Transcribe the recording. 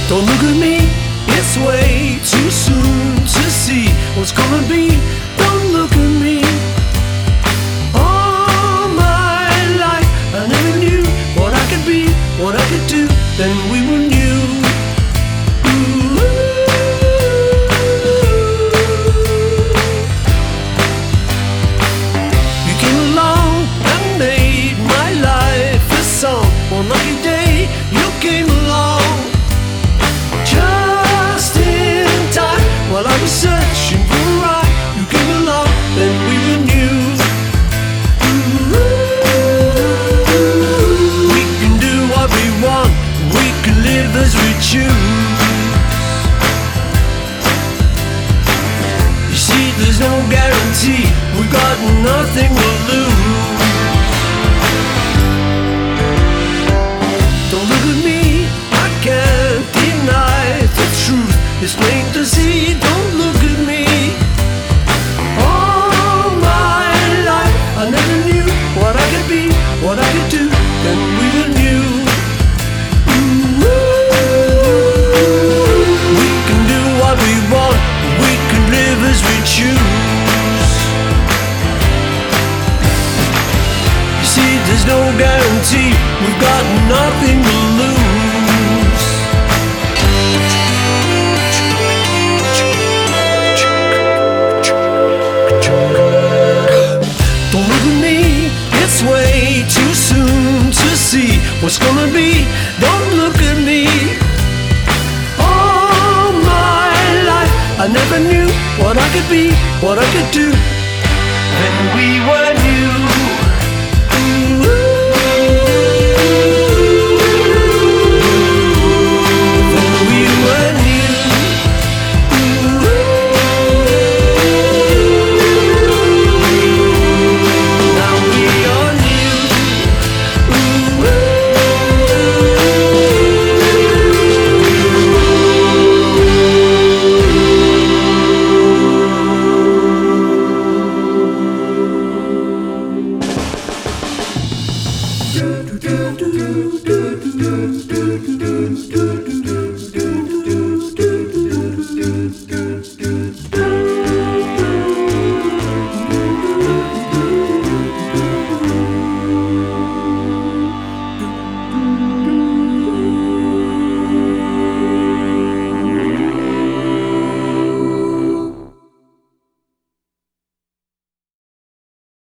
Don't look at me, it's way too soon to see what's gonna be. Don't look at me. All my life I never knew what I could be, what I could do. Then we were new. Ooh. You came along and made my life a song. One lucky day you came along, just in time while I was searching for a ride. You came along, then we were new. Ooh. We can do what we want, we can live as we choose. You see, there's no guarantee, we've got nothing to lose. Don't look at me, I can't deny the truth. It's plain to see, don't look at me. All my life I never knew what I could be, what I could do. Then we were new. Ooh. We can do what we want, we can live as we choose. You see, there's no guarantee, we've got nothing to lose. Don't look at me, it's way too soon to see what's gonna be. Don't look at me. All my life I never knew what I could be, what I could do.